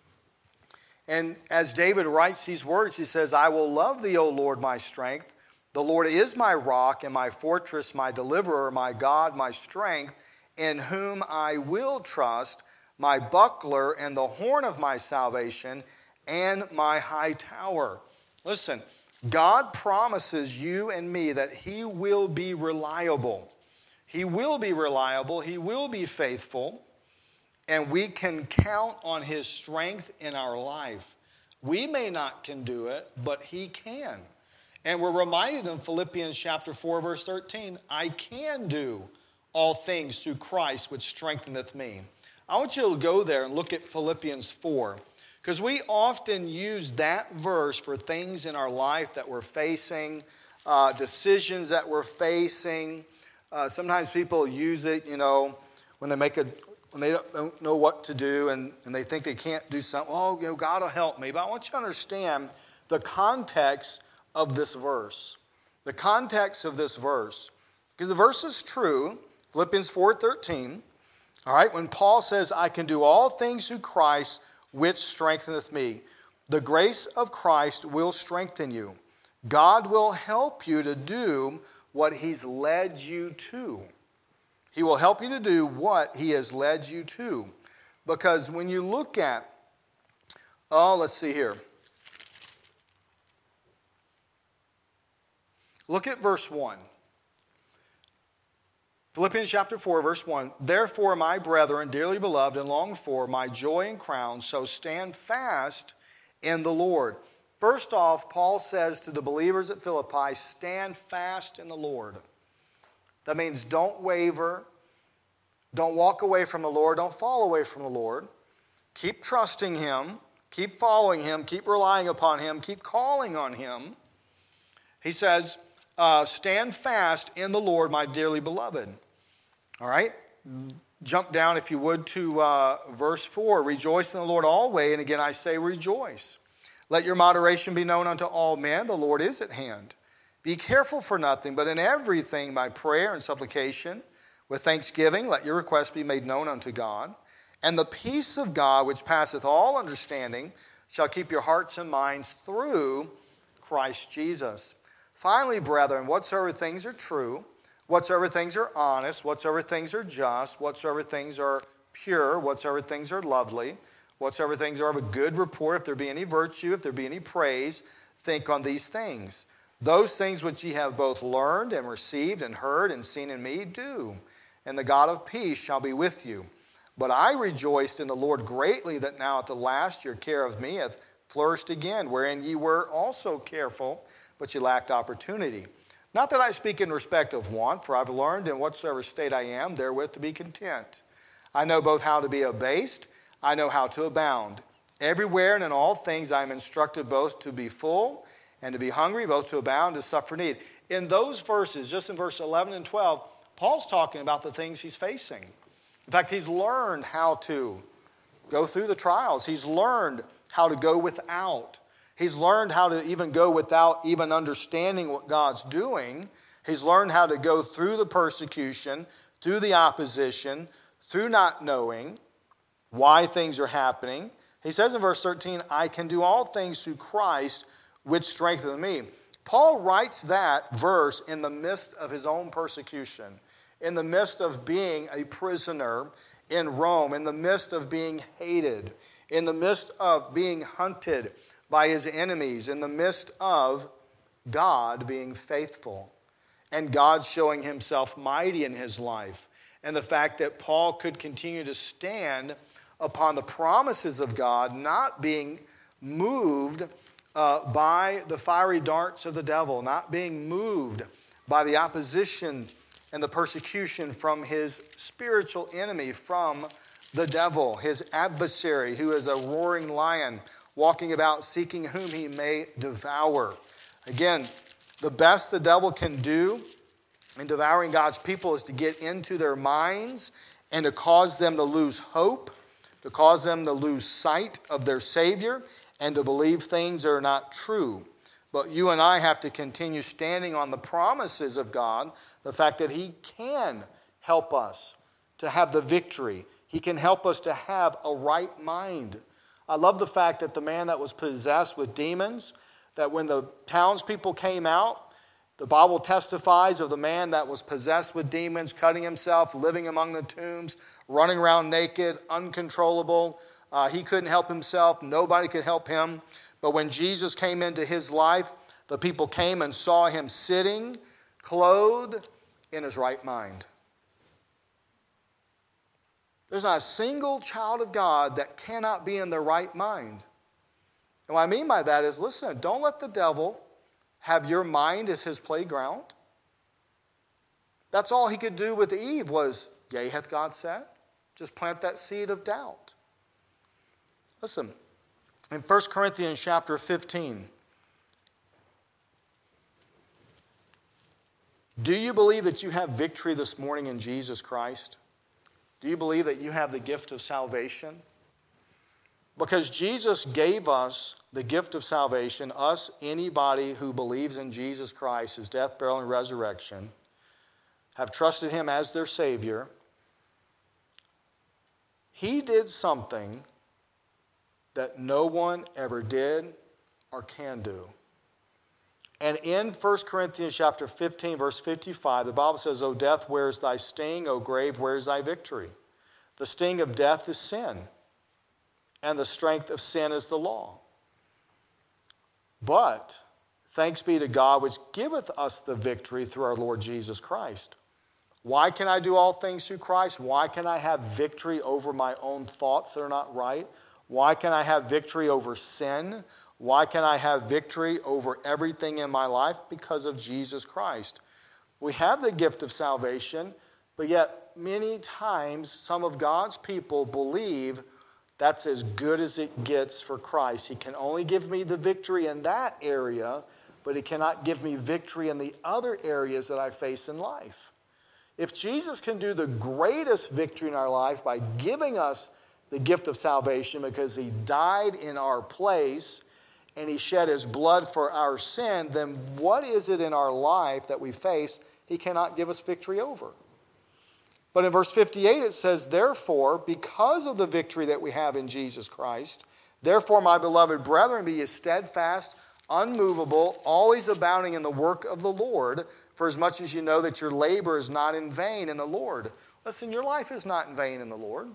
And as David writes these words, he says, I will love thee, O Lord, my strength. The Lord is my rock and my fortress, my deliverer, my God, my strength, in whom I will trust, my buckler and the horn of my salvation, and my high tower. Listen, God promises you and me that he will be reliable. He will be reliable. He will be faithful. And we can count on his strength in our life. We may not can do it, but he can. And we're reminded in Philippians chapter four, verse thirteen, I can do all things through Christ, which strengtheneth me. I want you to go there and look at Philippians four. Because we often use that verse for things in our life that we're facing, uh, decisions that we're facing. Uh, sometimes people use it, you know, when they make a when they don't know what to do and, and they think they can't do something. Oh, you know, God will help me. But I want you to understand the context of this verse. The context of this verse. Because the verse is true, Philippians four thirteen. All right, when Paul says, I can do all things through Christ, which strengtheneth me. The grace of Christ will strengthen you. God will help you to do what he's led you to. He will help you to do what he has led you to. Because when you look at, oh, let's see here. Look at verse one. Philippians chapter four, verse one. Therefore, my brethren, dearly beloved and longed for, my joy and crown, so stand fast in the Lord. First off, Paul says to the believers at Philippi, stand fast in the Lord. That means don't waver. Don't walk away from the Lord. Don't fall away from the Lord. Keep trusting him. Keep following him. Keep relying upon him. Keep calling on him. He says, uh, stand fast in the Lord, my dearly beloved. All right? Jump down, if you would, to uh, verse four. Rejoice in the Lord always. And again, I say rejoice. Let your moderation be known unto all men. The Lord is at hand. Be careful for nothing, but in everything by prayer and supplication, with thanksgiving, let your requests be made known unto God. And the peace of God, which passeth all understanding, shall keep your hearts and minds through Christ Jesus. Finally, brethren, whatsoever things are true, whatsoever things are honest, whatsoever things are just, whatsoever things are pure, whatsoever things are lovely, whatsoever things are of a good report, if there be any virtue, if there be any praise, think on these things. Those things which ye have both learned and received and heard and seen in me, do. And the God of peace shall be with you. But I rejoiced in the Lord greatly that now at the last your care of me hath flourished again, wherein ye were also careful, but ye lacked opportunity. Not that I speak in respect of want, for I've learned in whatsoever state I am, therewith to be content. I know both how to be abased, I know how to abound. Everywhere and in all things I am instructed both to be full and to be hungry, both to abound and to suffer need. In those verses, just in verse eleven and twelve, Paul's talking about the things he's facing. In fact, he's learned how to go through the trials. He's learned how to go without. He's learned how to even go without even understanding what God's doing. He's learned how to go through the persecution, through the opposition, through not knowing why things are happening. He says in verse thirteen, I can do all things through Christ, which strengtheneth me. Paul writes that verse in the midst of his own persecution, in the midst of being a prisoner in Rome, in the midst of being hated, in the midst of being hunted by his enemies in the midst of God being faithful and God showing himself mighty in his life. And the fact that Paul could continue to stand upon the promises of God, not being moved uh, by the fiery darts of the devil, not being moved by the opposition and the persecution from his spiritual enemy, from the devil, his adversary, who is a roaring lion, walking about seeking whom he may devour. Again, the best the devil can do in devouring God's people is to get into their minds and to cause them to lose hope, to cause them to lose sight of their Savior, and to believe things that are not true. But you and I have to continue standing on the promises of God, the fact that he can help us to have the victory. He can help us to have a right mind. I love the fact that the man that was possessed with demons, that when the townspeople came out, the Bible testifies of the man that was possessed with demons, cutting himself, living among the tombs, running around naked, uncontrollable. Uh, he couldn't help himself. Nobody could help him. But when Jesus came into his life, the people came and saw him sitting, clothed in his right mind. There's not a single child of God that cannot be in their right mind. And what I mean by that is, listen, don't let the devil have your mind as his playground. That's all he could do with Eve was, yea, hath God said? Just plant that seed of doubt. Listen, in First Corinthians chapter fifteen, do you believe that you have victory this morning in Jesus Christ? Do you believe that you have the gift of salvation? Because Jesus gave us the gift of salvation, us, anybody who believes in Jesus Christ, his death, burial, and resurrection, have trusted him as their Savior. He did something that no one ever did or can do. And in First Corinthians chapter fifteen, verse fifty-five, the Bible says, O death, where is thy sting? O grave, where is thy victory? The sting of death is sin, and the strength of sin is the law. But thanks be to God, which giveth us the victory through our Lord Jesus Christ. Why can I do all things through Christ? Why can I have victory over my own thoughts that are not right? Why can I have victory over sin? Why can I have victory over everything in my life? Because of Jesus Christ. We have the gift of salvation, but yet many times some of God's people believe that's as good as it gets for Christ. He can only give me the victory in that area, but he cannot give me victory in the other areas that I face in life. If Jesus can do the greatest victory in our life by giving us the gift of salvation because he died in our place and he shed his blood for our sin, then what is it in our life that we face he cannot give us victory over? But in verse fifty-eight it says, therefore, because of the victory that we have in Jesus Christ, therefore, my beloved brethren, be ye steadfast, unmovable, always abounding in the work of the Lord, for as much as you know that your labor is not in vain in the Lord. Listen, your life is not in vain in the Lord.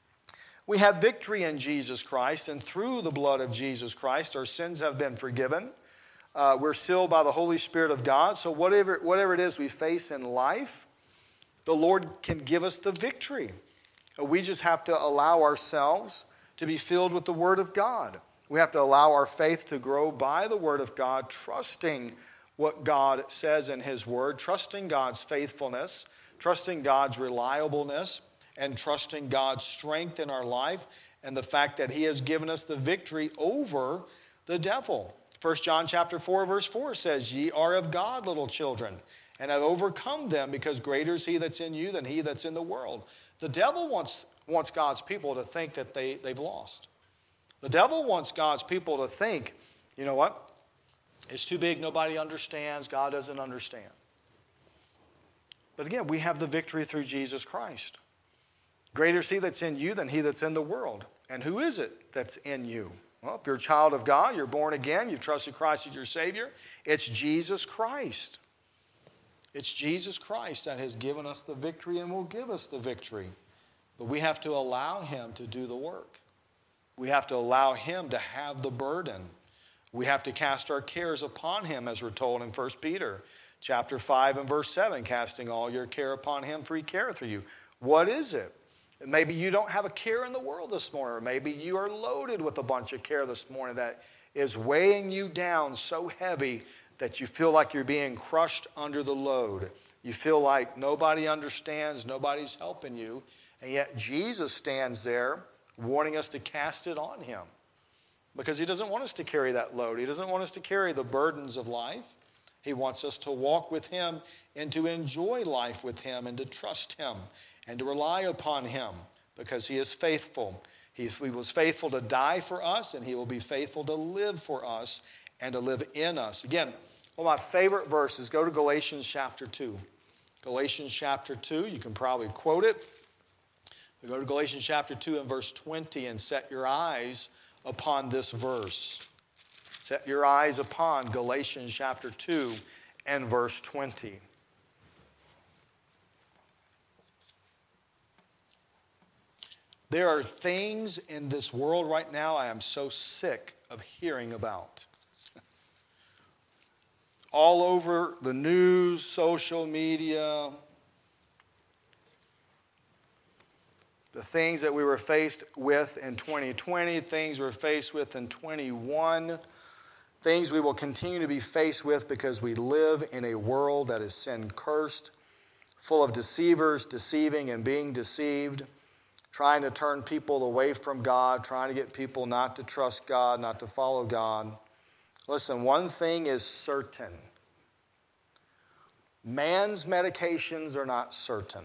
We have victory in Jesus Christ, and through the blood of Jesus Christ, our sins have been forgiven. Uh, we're sealed by the Holy Spirit of God. So whatever, whatever it is we face in life, the Lord can give us the victory. We just have to allow ourselves to be filled with the Word of God. We have to allow our faith to grow by the Word of God, trusting what God says in his Word, trusting God's faithfulness, trusting God's reliableness, and trusting God's strength in our life and the fact that he has given us the victory over the devil. First John chapter four, verse four says, ye are of God, little children, and have overcome them, because greater is he that's in you than he that's in the world. The devil wants, wants God's people to think that they, they've lost. The devil wants God's people to think, you know what? It's too big, nobody understands, God doesn't understand. But again, we have the victory through Jesus Christ. Greater is he that's in you than he that's in the world. And who is it that's in you? Well, if you're a child of God, you're born again, you've trusted Christ as your Savior, it's Jesus Christ. It's Jesus Christ that has given us the victory and will give us the victory. But we have to allow him to do the work. We have to allow him to have the burden. We have to cast our cares upon him, as we're told in First Peter chapter five and verse seven, casting all your care upon him, for he careth for you. What is it? Maybe you don't have a care in the world this morning, or maybe you are loaded with a bunch of care this morning that is weighing you down so heavy that you feel like you're being crushed under the load. You feel like nobody understands, nobody's helping you, and yet Jesus stands there wanting us to cast it on him because he doesn't want us to carry that load. He doesn't want us to carry the burdens of life. He wants us to walk with him and to enjoy life with him and to trust him and to rely upon him because he is faithful. He, he was faithful to die for us, and he will be faithful to live for us and to live in us. Again, one of my favorite verses, go to Galatians chapter two. Galatians chapter two, you can probably quote it. We go to Galatians chapter two and verse twenty and set your eyes upon this verse. Set your eyes upon Galatians chapter two and verse twenty. There are things in this world right now I am so sick of hearing about. All over the news, social media, the things that we were faced with in twenty twenty, things we were faced with in twenty-one, things we will continue to be faced with because we live in a world that is sin-cursed, full of deceivers, deceiving and being deceived, trying to turn people away from God, trying to get people not to trust God, not to follow God. Listen, one thing is certain. Man's medications are not certain.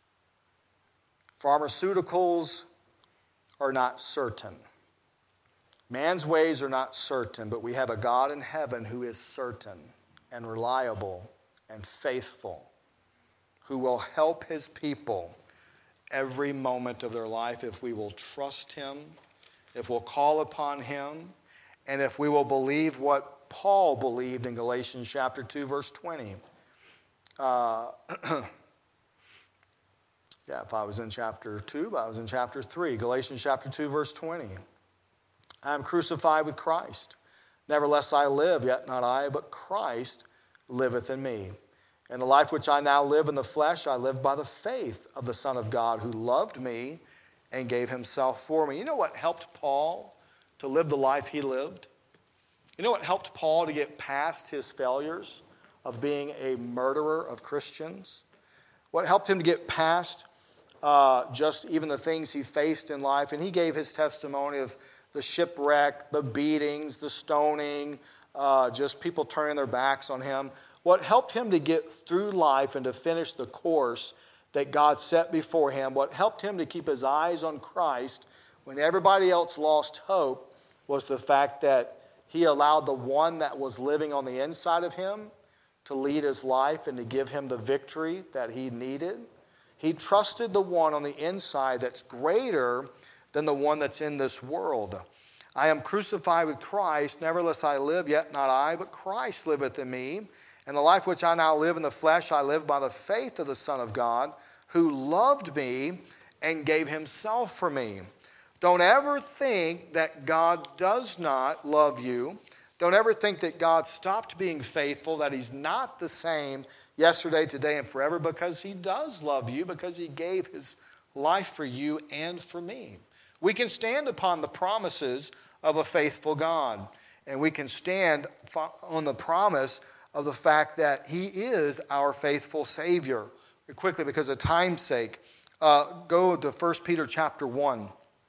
Pharmaceuticals are not certain. Man's ways are not certain, but we have a God in heaven who is certain and reliable and faithful, who will help his people every moment of their life if we will trust him, if we'll call upon him, and if we will believe what Paul believed in Galatians chapter two, verse twenty. Uh, yeah, if I was in chapter two, but I was in chapter three. Galatians chapter two, verse twenty. I am crucified with Christ. Nevertheless I live, yet not I, but Christ liveth in me. And the life which I now live in the flesh, I live by the faith of the Son of God who loved me and gave himself for me. You know what helped Paul to live the life he lived? You know what helped Paul to get past his failures of being a murderer of Christians? What helped him to get past uh, just even the things he faced in life? And he gave his testimony of the shipwreck, the beatings, the stoning, uh, just people turning their backs on him. What helped him to get through life and to finish the course that God set before him, what helped him to keep his eyes on Christ when everybody else lost hope, was the fact that he allowed the one that was living on the inside of him to lead his life and to give him the victory that he needed. He trusted the one on the inside that's greater than the one that's in this world. I am crucified with Christ, nevertheless I live, yet not I, but Christ liveth in me. And the life which I now live in the flesh, I live by the faith of the Son of God, who loved me and gave himself for me. Don't ever think that God does not love you. Don't ever think that God stopped being faithful, that he's not the same yesterday, today, and forever, because he does love you, because he gave his life for you and for me. We can stand upon the promises of a faithful God, and we can stand on the promise of the fact that he is our faithful Savior. Quickly, because of time's sake, uh, go to First Peter chapter one.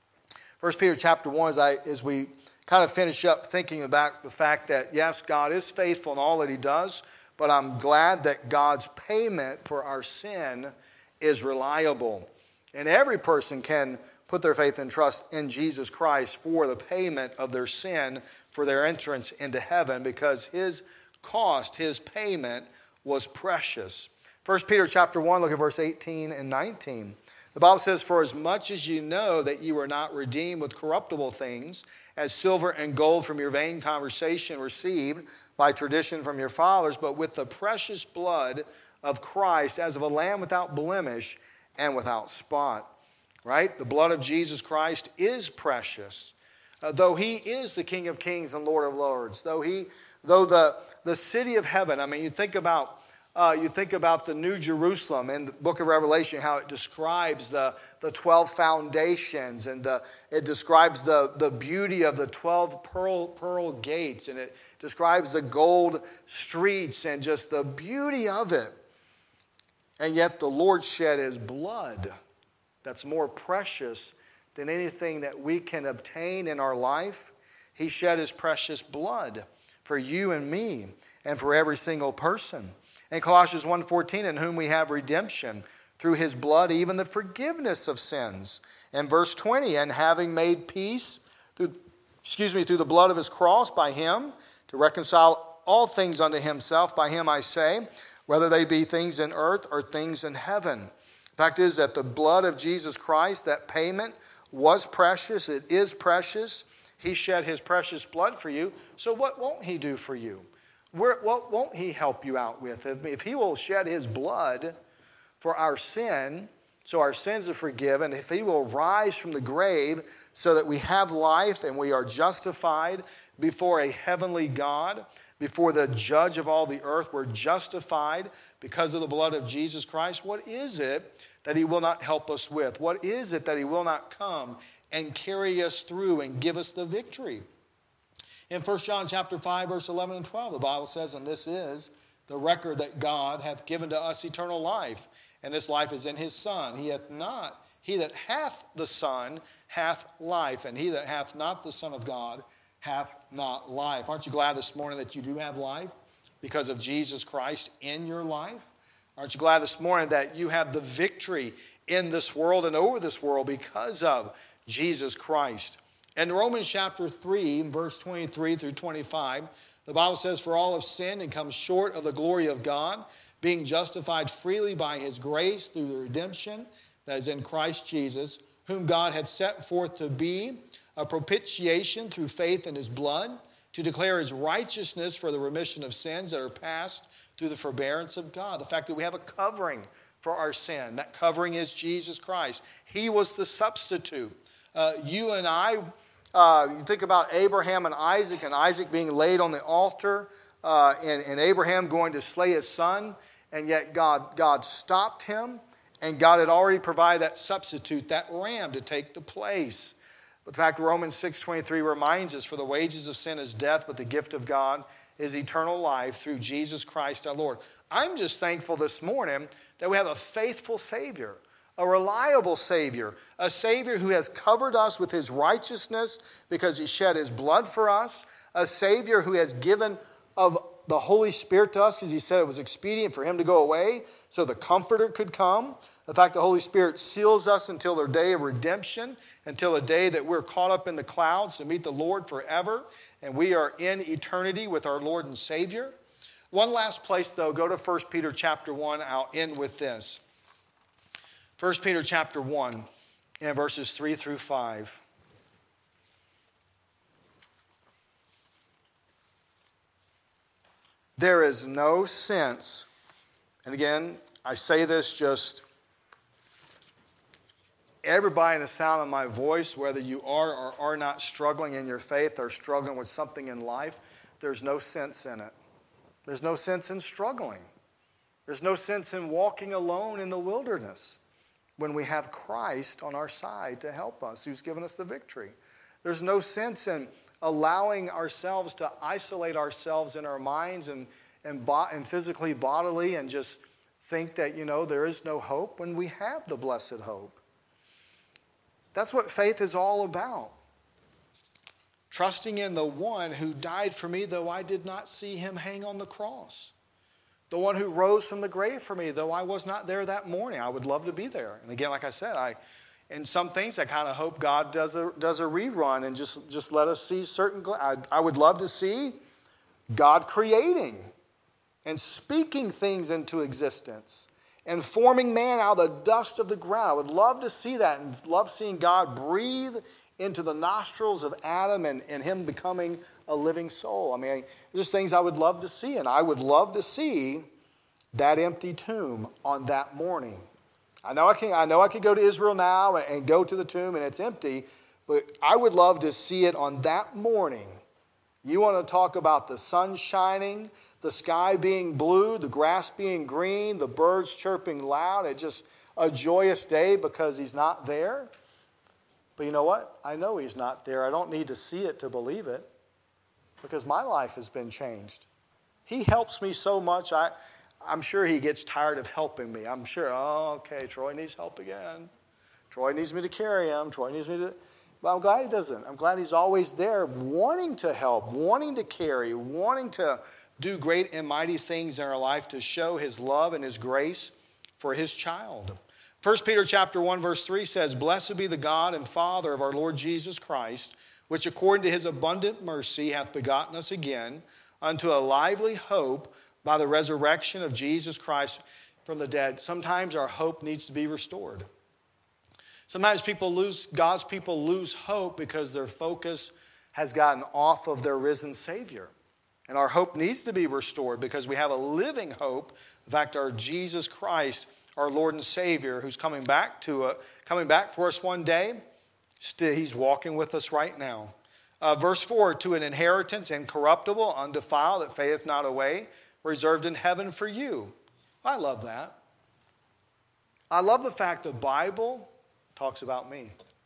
First Peter chapter one, as, I, as we kind of finish up thinking about the fact that, yes, God is faithful in all that he does, but I'm glad that God's payment for our sin is reliable. And every person can put their faith and trust in Jesus Christ for the payment of their sin, for their entrance into heaven, because his cost, his payment was precious. First Peter chapter one, look at verse eighteen and nineteen. The Bible says, for as much as you know that you were not redeemed with corruptible things, as silver and gold from your vain conversation received by tradition from your fathers, but with the precious blood of Christ, as of a lamb without blemish and without spot. Right? The blood of Jesus Christ is precious. Uh, though he is the King of Kings and Lord of Lords, though he, though the, the city of heaven, I mean, you think about Uh, you think about the New Jerusalem in the book of Revelation, how it describes the, the twelve foundations, and the, it describes the, the beauty of the twelve pearl, pearl gates, and it describes the gold streets and just the beauty of it. And yet the Lord shed his blood that's more precious than anything that we can obtain in our life. He shed his precious blood for you and me and for every single person. In Colossians one fourteen, in whom we have redemption through his blood, even the forgiveness of sins. And verse twenty, and having made peace, through, excuse me, through the blood of his cross by him, to reconcile all things unto himself. By him I say, whether they be things in earth or things in heaven. The fact is that the blood of Jesus Christ, that payment was precious. It is precious. He shed his precious blood for you. So what won't he do for you? Where, what won't he help you out with? If, if he will shed his blood for our sin, so our sins are forgiven, if he will rise from the grave so that we have life and we are justified before a heavenly God, before the judge of all the earth, we're justified because of the blood of Jesus Christ, what is it that he will not help us with? What is it that he will not come and carry us through and give us the victory? In First John chapter five, verse eleven and twelve, the Bible says, and this is the record that God hath given to us eternal life, and this life is in his Son. He hath not, he that hath the Son hath life, and he that hath not the Son of God hath not life. Aren't you glad this morning that you do have life because of Jesus Christ in your life? Aren't you glad this morning that you have the victory in this world and over this world because of Jesus Christ? In Romans chapter three, verse twenty-three through twenty-five, the Bible says, for all have sinned and come short of the glory of God, being justified freely by his grace through the redemption that is in Christ Jesus, whom God had set forth to be a propitiation through faith in his blood, to declare his righteousness for the remission of sins that are passed through the forbearance of God. The fact that we have a covering for our sin, that covering is Jesus Christ. He was the substitute. Uh, you and I, uh, you think about Abraham and Isaac, and Isaac being laid on the altar, uh, and, and Abraham going to slay his son, and yet God, God stopped him, and God had already provided that substitute, that ram to take the place. But the fact Romans six twenty-three reminds us, for the wages of sin is death, but the gift of God is eternal life through Jesus Christ our Lord. I'm just thankful this morning that we have a faithful Savior, a reliable Savior, a Savior who has covered us with his righteousness because he shed his blood for us, a Savior who has given of the Holy Spirit to us because he said it was expedient for him to go away so the Comforter could come. The fact the Holy Spirit seals us until the day of redemption, until the day that we're caught up in the clouds to meet the Lord forever, and we are in eternity with our Lord and Savior. One last place, though, go to First Peter chapter one. I'll end with this. First Peter chapter one, and verses three through five. There is no sense, and again, I say this just, everybody in the sound of my voice, whether you are or are not struggling in your faith or struggling with something in life, there's no sense in it. There's no sense in struggling. There's no sense in walking alone in the wilderness when we have Christ on our side to help us, who's given us the victory. There's no sense in allowing ourselves to isolate ourselves in our minds and, and, bo- and physically, bodily, and just think that, you know, there is no hope when we have the blessed hope. That's what faith is all about. Trusting in the one who died for me, though I did not see him hang on the cross. The one who rose from the grave for me, though I was not there that morning. I would love to be there. And again, like I said, I, in some things, I kind of hope God does a, does a rerun and just, just let us see certain... I, I would love to see God creating and speaking things into existence and forming man out of the dust of the ground. I would love to see that and love seeing God breathe into the nostrils of Adam and, and him becoming a living soul. I mean, just things I would love to see. And I would love to see that empty tomb on that morning. I know I can. I know I could go to Israel now and go to the tomb and it's empty, But I would love to see it on that morning. You want to talk about the sun shining, the sky being blue, the grass being green, the birds chirping loud. It's just a joyous day because he's not there. But you know what? I know he's not there. I don't need to see it to believe it because my life has been changed. He helps me so much. I, I'm sure he gets tired of helping me. I'm sure, oh, okay, Troy needs help again. Troy needs me to carry him. Troy needs me to... But I'm glad he doesn't. I'm glad he's always there wanting to help, wanting to carry, wanting to do great and mighty things in our life to show his love and his grace for his child. First Peter chapter one verse three says, "Blessed be the God and Father of our Lord Jesus Christ, which according to his abundant mercy hath begotten us again unto a lively hope by the resurrection of Jesus Christ from the dead." Sometimes our hope needs to be restored. Sometimes people lose, God's people lose hope because their focus has gotten off of their risen Savior. And our hope needs to be restored because we have a living hope. In fact, our Jesus Christ, our Lord and Savior, who's coming back to uh, coming back for us one day, still, he's walking with us right now. Uh, verse four, "To an inheritance incorruptible, undefiled, that fadeth not away, reserved in heaven for you." I love that. I love the fact the Bible talks about me.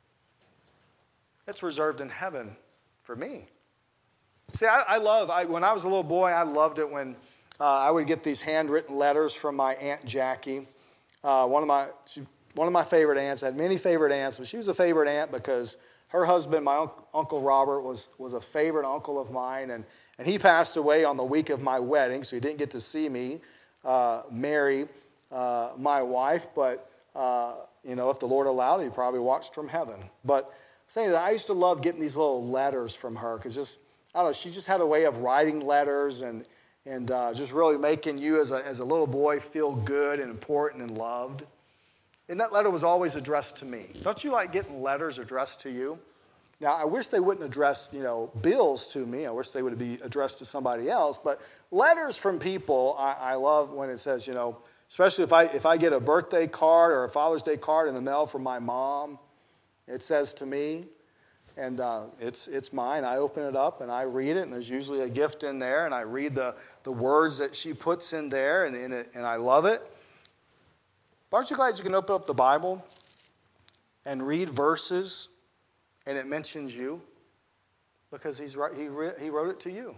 It's reserved in heaven for me. See, I, I love, I, when I was a little boy, I loved it when uh, I would get these handwritten letters from my Aunt Jackie. Uh, one of my she, one of my favorite aunts. I had many favorite aunts, but she was a favorite aunt because her husband, my un- Uncle Robert, was, was a favorite uncle of mine, and, and he passed away on the week of my wedding, so he didn't get to see me uh, marry uh, my wife, but uh, you know, if the Lord allowed, he probably watched from heaven. But saying that, I used to love getting these little letters from her because just, I don't know, she just had a way of writing letters and and uh, just really making you as a, as a little boy feel good and important and loved. And that letter was always addressed to me. Don't you like getting letters addressed to you? Now, I wish they wouldn't address, you know, bills to me. I wish they would be addressed to somebody else. But letters from people, I, I love when it says, you know, especially if I if I get a birthday card or a Father's Day card in the mail from my mom, it says to me, and uh, it's it's mine. I open it up and I read it, and there's usually a gift in there, and I read the, the words that she puts in there, and, and, it, and I love it. But aren't you glad you can open up the Bible and read verses, and it mentions you? Because he's he, he wrote it to you.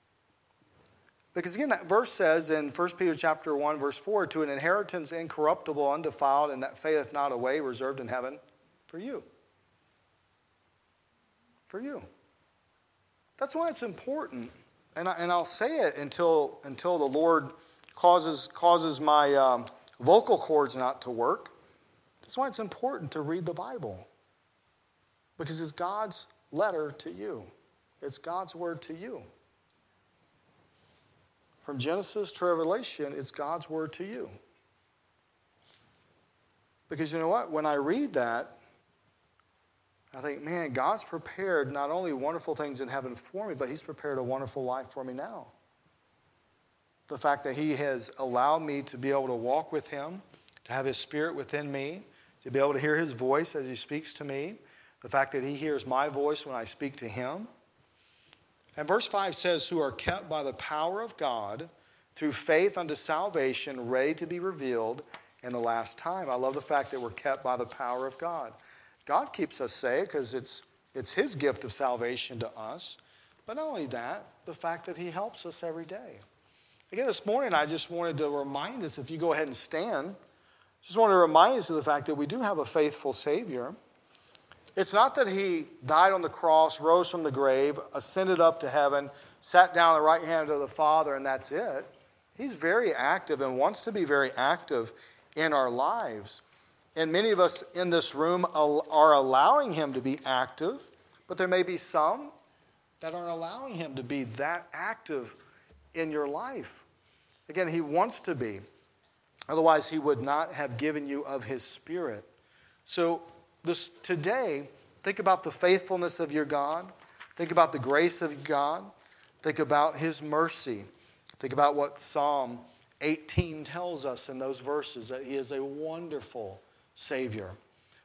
Because again, that verse says in First Peter chapter one, verse four, "To an inheritance incorruptible, undefiled, and that fadeth not away, reserved in heaven for you." For you. That's why it's important. And, I, and I'll say it until, until the Lord causes, causes my um, vocal cords not to work. That's why it's important to read the Bible. Because it's God's letter to you. It's God's word to you. From Genesis to Revelation, it's God's word to you. Because you know what? When I read that, I think, man, God's prepared not only wonderful things in heaven for me, but he's prepared a wonderful life for me now. The fact that he has allowed me to be able to walk with him, to have his spirit within me, to be able to hear his voice as he speaks to me, the fact that he hears my voice when I speak to him. And verse five says, "Who are kept by the power of God through faith unto salvation, ready to be revealed in the last time." I love the fact that we're kept by the power of God. God keeps us safe because it's, it's his gift of salvation to us. But not only that, the fact that he helps us every day. Again, this morning I just wanted to remind us, if you go ahead and stand, just want to remind us of the fact that we do have a faithful Savior. It's not that he died on the cross, rose from the grave, ascended up to heaven, sat down at the right hand of the Father, and that's it. He's very active and wants to be very active in our lives. And many of us in this room are allowing him to be active, but there may be some that aren't allowing him to be that active in your life. Again, he wants to be. Otherwise, he would not have given you of his Spirit. So this today, think about the faithfulness of your God. Think about the grace of God. Think about his mercy. Think about what Psalm eighteen tells us in those verses, that he is a wonderful Savior.